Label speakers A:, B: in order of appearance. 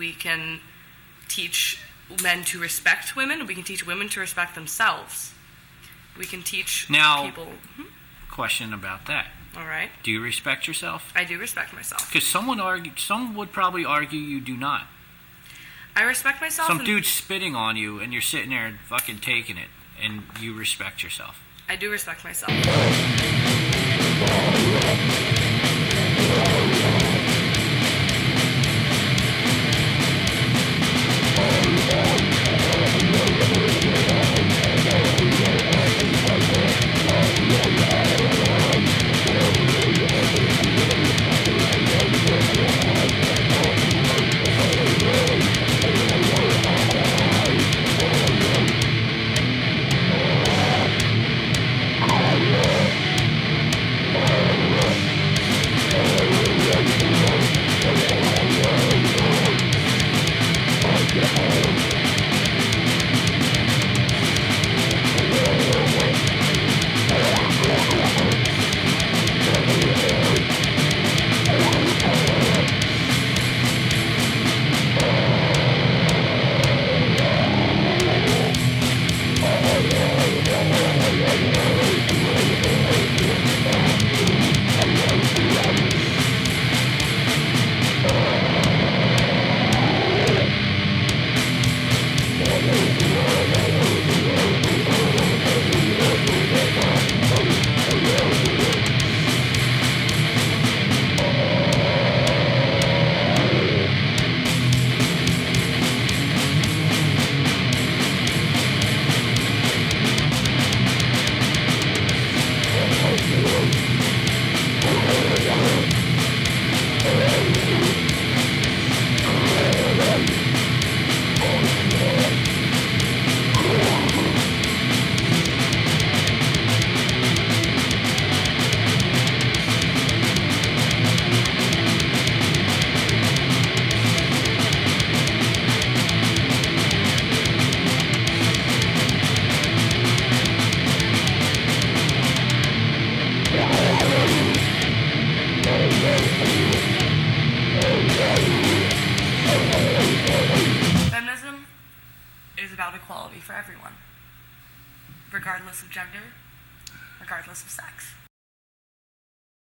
A: we can teach men to respect women. We can teach women to respect themselves. We can teach people...
B: Question about that.
A: All right.
B: Do you respect yourself?
A: I do respect myself.
B: Because some would probably argue you do not.
A: I respect myself.
B: Some dude's spitting on you, and you're sitting there and fucking taking it, and you respect yourself.
A: I do respect myself. Feminism is about equality for everyone, regardless of gender, regardless of sex.